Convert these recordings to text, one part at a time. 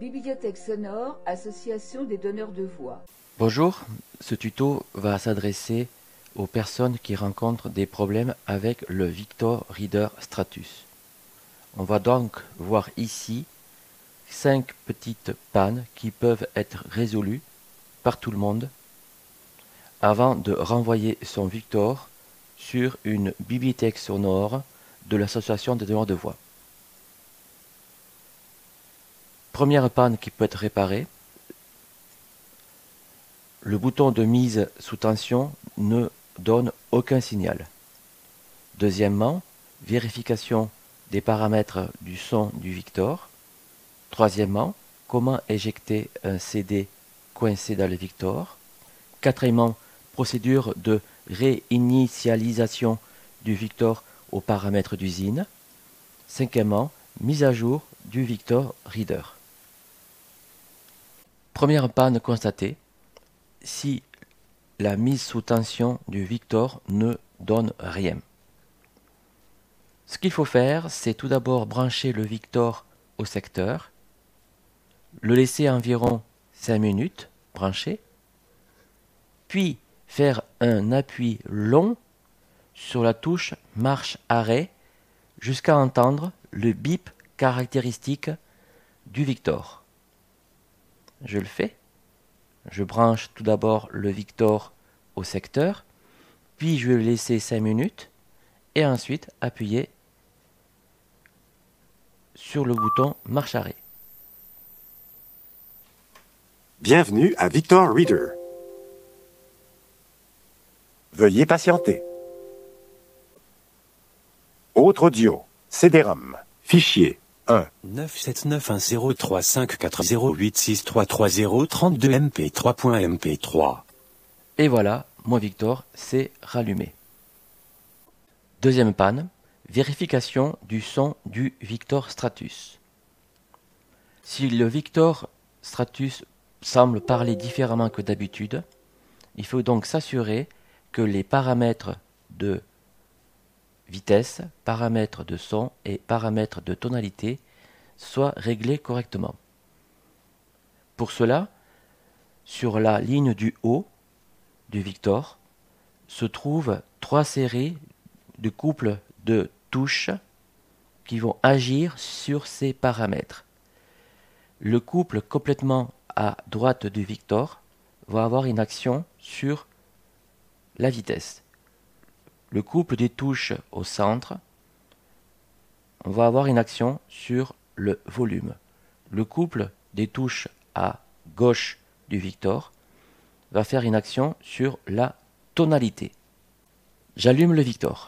Bibliothèque sonore, association des donneurs de voix. Bonjour, ce tuto va s'adresser aux personnes qui rencontrent des problèmes avec le Victor Reader Stratus. On va donc voir ici 5 petites pannes qui peuvent être résolues par tout le monde avant de renvoyer son Victor sur une bibliothèque sonore de l'association des donneurs de voix. Première panne qui peut être réparée, le bouton de mise sous tension ne donne aucun signal. Deuxièmement, vérification des paramètres du son du Victor. Troisièmement, comment éjecter un CD coincé dans le Victor. Quatrièmement, procédure de réinitialisation du Victor aux paramètres d'usine. Cinquièmement, mise à jour du Victor Reader. Première panne constatée, si la mise sous tension du Victor ne donne rien. Ce qu'il faut faire, c'est tout d'abord brancher le Victor au secteur, le laisser environ 5 minutes branché, puis faire un appui long sur la touche marche-arrêt jusqu'à entendre le bip caractéristique du Victor. Je le fais. Je branche tout d'abord le Victor au secteur, puis je vais le laisser 5 minutes et ensuite appuyer sur le bouton marche-arrêt. Bienvenue à Victor Reader. Veuillez patienter. Autre audio. CD-ROM. Fichier 1. 97910354086333032mp3.mp3. Et voilà, mon Victor s'est rallumé. Deuxième panne, vérification du son du Victor Stratus. Si le Victor Stratus semble parler différemment que d'habitude, il faut donc s'assurer que les paramètres de vitesse, paramètres de son et paramètres de tonalité soient réglés correctement. Pour cela, sur la ligne du haut du Victor se trouvent 3 séries de couples de touches qui vont agir sur ces paramètres. Le couple complètement à droite du Victor va avoir une action sur la vitesse. Le couple des touches au centre, on va avoir une action sur le volume. Le couple des touches à gauche du Victor va faire une action sur la tonalité. J'allume le Victor.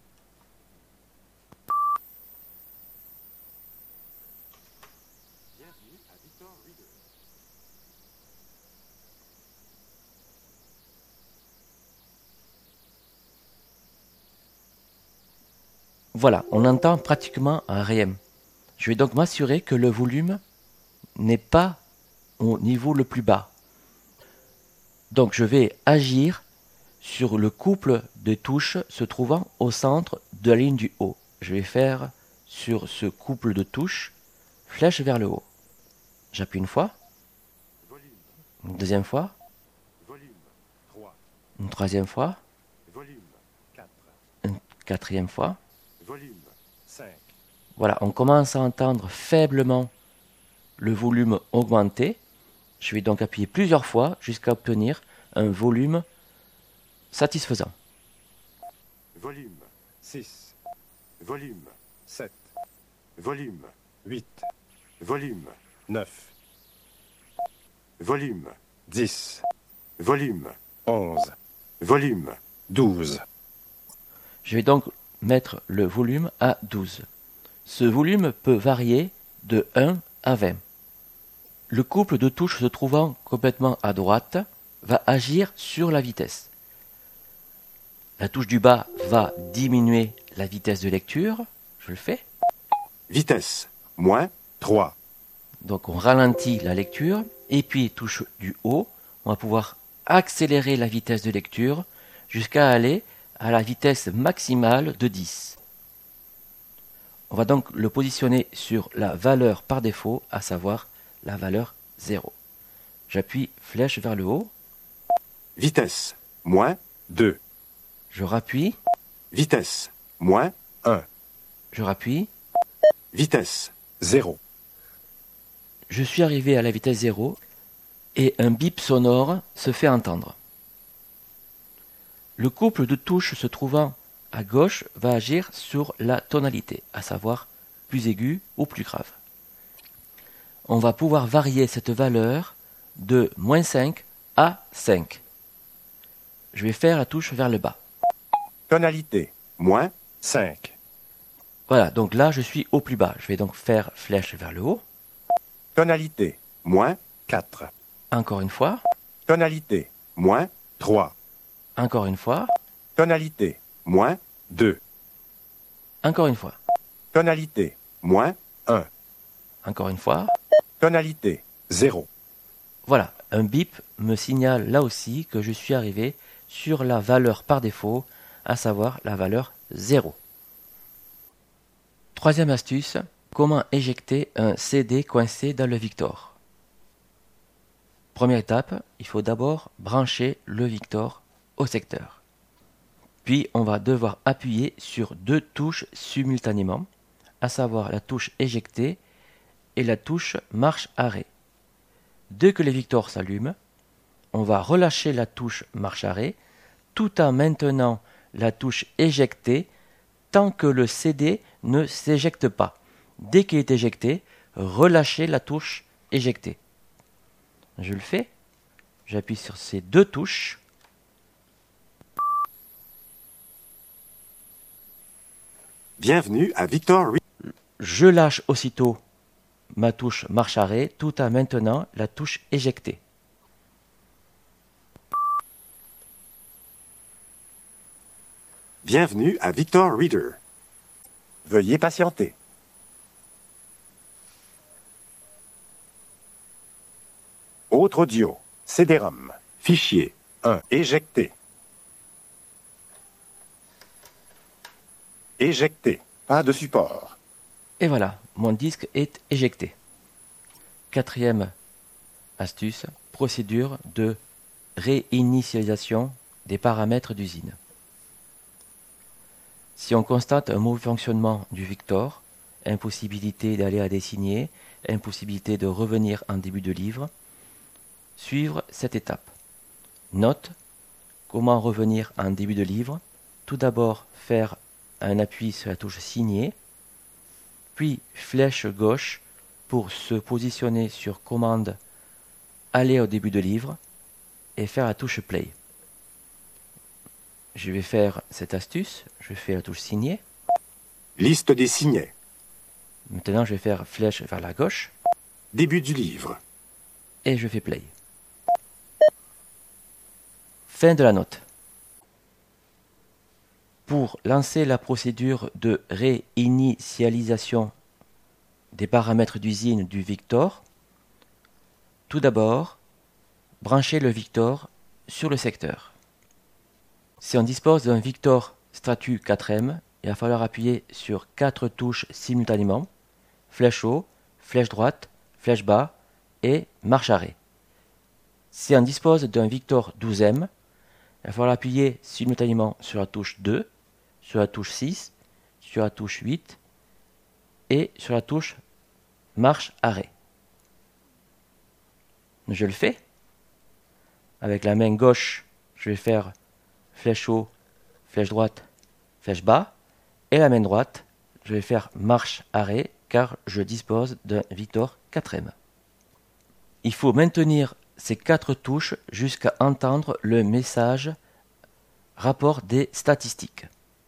Voilà, on entend pratiquement rien. Je vais donc m'assurer que le volume n'est pas au niveau le plus bas. Donc je vais agir sur le couple de touches se trouvant au centre de la ligne du haut. Je vais faire sur ce couple de touches, flèche vers le haut. J'appuie une fois, une deuxième fois, une troisième fois, une quatrième fois. Voilà, on commence à entendre faiblement le volume augmenter. Je vais donc appuyer plusieurs fois jusqu'à obtenir un volume satisfaisant. Volume 6. Volume 7. Volume 8. Volume 9. Volume 10. Volume 11. Volume 12. Je vais donc mettre le volume à 12. Ce volume peut varier de 1 à 20. Le couple de touches se trouvant complètement à droite va agir sur la vitesse. La touche du bas va diminuer la vitesse de lecture. Je le fais. Vitesse moins 3. Donc on ralentit la lecture. Et puis touche du haut, on va pouvoir accélérer la vitesse de lecture jusqu'à aller à la vitesse maximale de 10. On va donc le positionner sur la valeur par défaut, à savoir la valeur 0. J'appuie flèche vers le haut. Vitesse, moins 2. Je rappuie. Vitesse, moins 1. Je rappuie. Vitesse, 0. Je suis arrivé à la vitesse 0 et un bip sonore se fait entendre. Le couple de touches se trouvant à gauche va agir sur la tonalité, à savoir plus aigu ou plus grave. On va pouvoir varier cette valeur de -5 à 5. Je vais faire la touche vers le bas. Tonalité, moins 5. Voilà, donc là je suis au plus bas. Je vais donc faire flèche vers le haut. Tonalité, moins 4. Encore une fois. Tonalité, moins 3. Encore une fois. Tonalité, moins 2. Encore une fois. Tonalité, moins 1. Encore une fois. Tonalité, 0. Voilà, un bip me signale là aussi que je suis arrivé sur la valeur par défaut, à savoir la valeur 0. Troisième astuce, comment éjecter un CD coincé dans le Victor. Première étape, il faut d'abord brancher le Victor au secteur. Puis on va devoir appuyer sur deux touches simultanément, à savoir la touche éjecter et la touche marche-arrêt. Dès que le Victor s'allume, on va relâcher la touche marche-arrêt tout en maintenant la touche éjecter tant que le CD ne s'éjecte pas. Dès qu'il est éjecté, relâchez la touche éjecter. Je le fais. J'appuie sur ces deux touches. Bienvenue à Victor. Je lâche aussitôt ma touche marche-arrêt tout en maintenant la touche éjecter. Bienvenue à Victor Reader. Veuillez patienter. Autre audio. CD-ROM. Fichier 1. Éjecté. Éjecté. Pas de support. Et voilà, mon disque est éjecté. Quatrième astuce, procédure de réinitialisation des paramètres d'usine. Si on constate un mauvais fonctionnement du Victor, impossibilité d'aller à dessiner, impossibilité de revenir en début de livre, suivre cette étape. Note, comment revenir en début de livre. Tout d'abord, faire un appui sur la touche signer, puis flèche gauche pour se positionner sur commande aller au début de livre et faire la touche play. Je vais faire cette astuce, je fais la touche signer. Liste des signets. Maintenant, je vais faire flèche vers la gauche Début du livre. et je fais play. Fin de la note. Pour lancer la procédure de réinitialisation des paramètres d'usine du Victor, tout d'abord, branchez le Victor sur le secteur. Si on dispose d'un Victor Stratu 4M, il va falloir appuyer sur 4 touches simultanément, flèche haut, flèche droite, flèche bas et marche arrêt. Si on dispose d'un Victor 12M, il va falloir appuyer simultanément sur la touche 2, sur la touche 6, sur la touche 8 et sur la touche marche arrêt. Je le fais. Avec la main gauche, je vais faire flèche haut, flèche droite, flèche bas. Et la main droite, je vais faire marche arrêt car je dispose d'un Victor 4M. Il faut maintenir ces 4 touches jusqu'à entendre le message rapport des statistiques.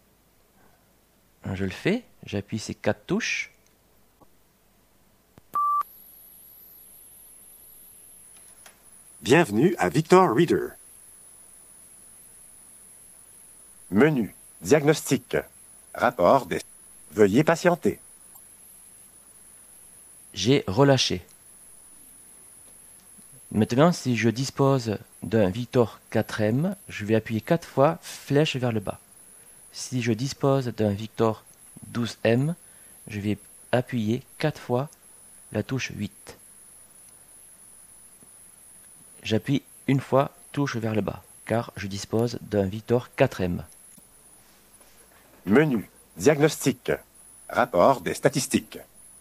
Je le fais, j'appuie ces 4 touches. Bienvenue à Victor Reader. Menu. Diagnostic. Rapport des... Veuillez patienter. J'ai relâché. Maintenant, si je dispose d'un Victor 4M, je vais appuyer 4 fois flèche vers le bas. Si je dispose d'un Victor 12M, je vais appuyer 4 fois la touche 8. j'appuie une fois touche vers le bas, car je dispose d'un Victor 4M. Menu. Diagnostic. Rapport des statistiques.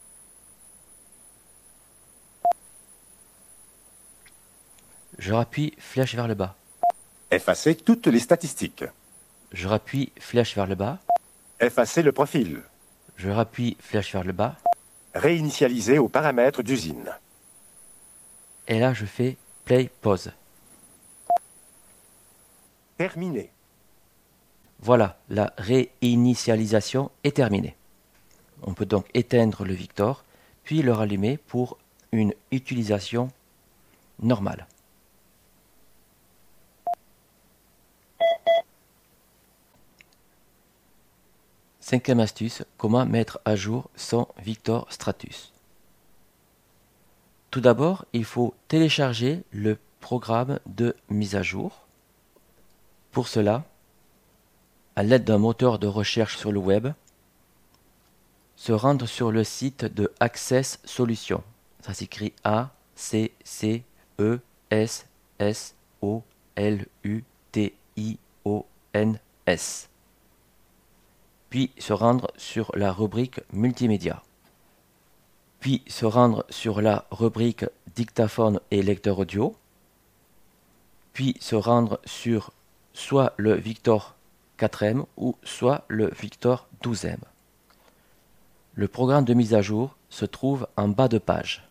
Je rappuie flèche vers le bas. Effacer toutes les statistiques. Je rappuie flèche vers le bas. Effacer le profil. Je rappuie flèche vers le bas. Réinitialiser aux paramètres d'usine. Et là, je fais play pause. Terminé. Voilà, la réinitialisation est terminée. On peut donc éteindre le Victor, puis le rallumer pour une utilisation normale. Cinquième astuce, comment mettre à jour son Victor Stratus. Tout d'abord, il faut télécharger le programme de mise à jour. Pour cela, à l'aide d'un moteur de recherche sur le web, se rendre sur le site de Access Solutions. Ça s'écrit ACCESSOLUTIONS. Puis se rendre sur la rubrique Multimédia. Puis se rendre sur la rubrique Dictaphone et lecteur audio. Puis se rendre sur soit le Victor 4M ou soit le Victor 12M. Le programme de mise à jour se trouve en bas de page.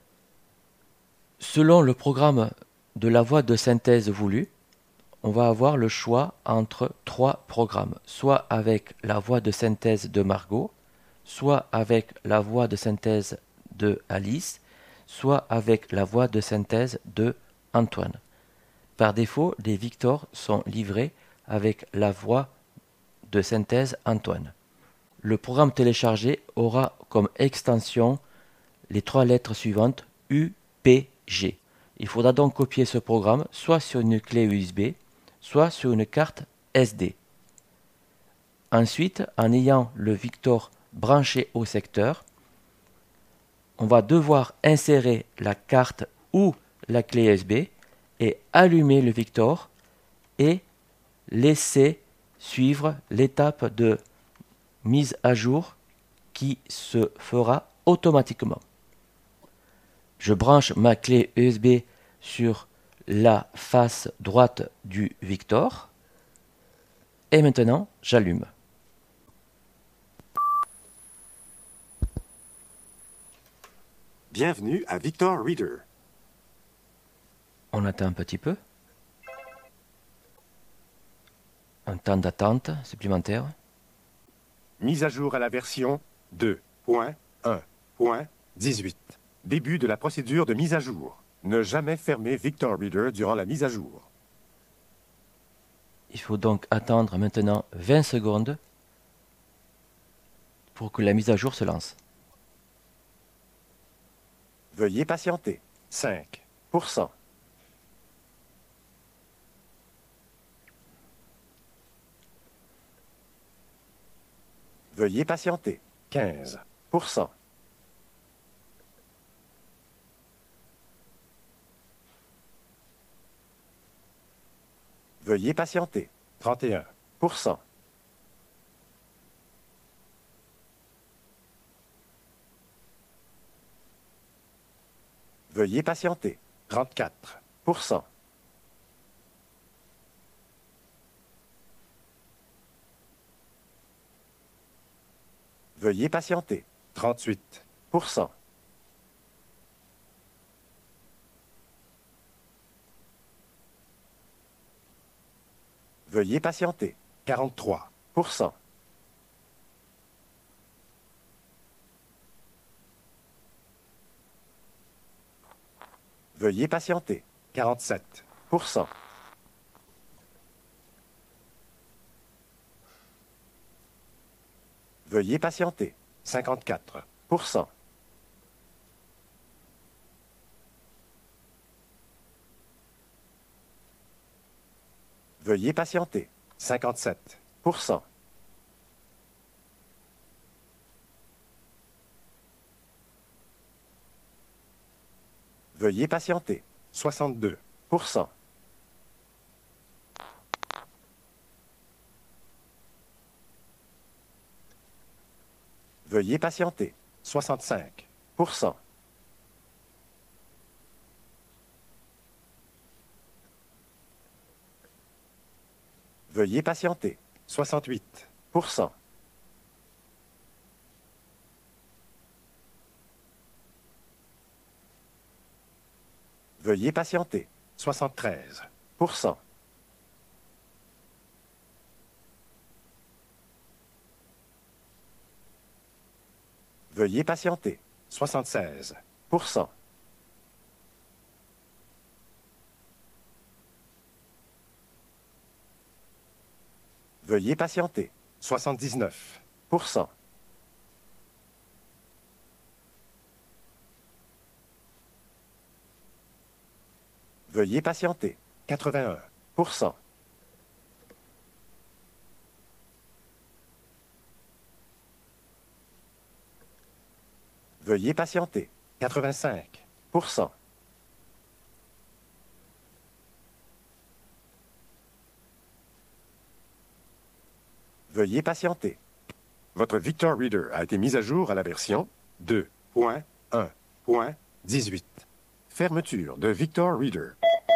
Selon le programme de la voix de synthèse voulue, on va avoir le choix entre trois programmes, soit avec la voix de synthèse de Margot, soit avec la voix de synthèse de Alice, soit avec la voix de synthèse de Antoine. Par défaut, les Victors sont livrés avec la voix de synthèse Antoine. Le programme téléchargé aura comme extension les trois lettres suivantes UPG. Il faudra donc copier ce programme soit sur une clé USB, soit sur une carte SD. Ensuite, en ayant le Victor branché au secteur, on va devoir insérer la carte ou la clé USB et allumer le Victor et laisser suivre l'étape de mise à jour qui se fera automatiquement. Je branche ma clé USB sur la face droite du Victor et maintenant j'allume. Bienvenue à Victor Reader. On attend un petit peu. Un temps d'attente supplémentaire. Mise à jour à la version 2.1.18. Début de la procédure de mise à jour. Ne jamais fermer Victor Reader durant la mise à jour. Il faut donc attendre maintenant 20 secondes pour que la mise à jour se lance. Veuillez patienter. 5%. Veuillez patienter. 15%. Veuillez patienter. 31%. Veuillez patienter. 34%. Veuillez patienter. 38%. Veuillez patienter. 43%. Veuillez patienter. 47%. Veuillez patienter. 54%. Veuillez patienter. 57%. Veuillez patienter. 62%. Veuillez patienter. 65%. Veuillez patienter. 68%. Veuillez patienter. 73%. Veuillez patienter. 76%. Veuillez patienter. 79%. Veuillez patienter. 81%. Veuillez patienter. 85%. Veuillez patienter. Votre Victor Reader a été mis à jour à la version 2.1.18. Fermeture de Victor Reader.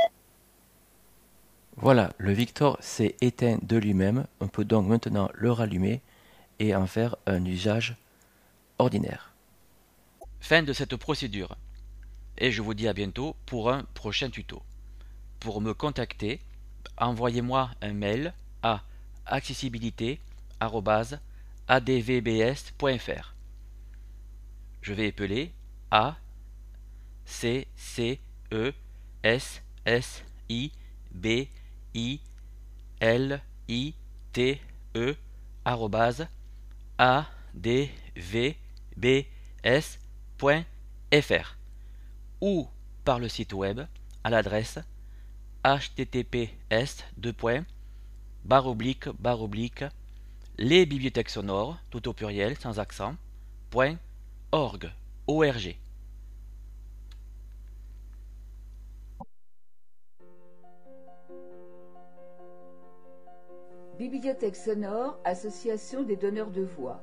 Voilà, le Victor s'est éteint de lui-même. On peut donc maintenant le rallumer et en faire un usage ordinaire. Fin de cette procédure. Et je vous dis à bientôt pour un prochain tuto. Pour me contacter, envoyez-moi un mail à accessibilité@advbs.fr. Je vais épeler A C C E S S I B I L I T E @advbs.fr ou par le site web à l'adresse https:// les bibliothèques sonores, tout au pluriel, sans accent, .org. Bibliothèque sonore, association des donneurs de voix.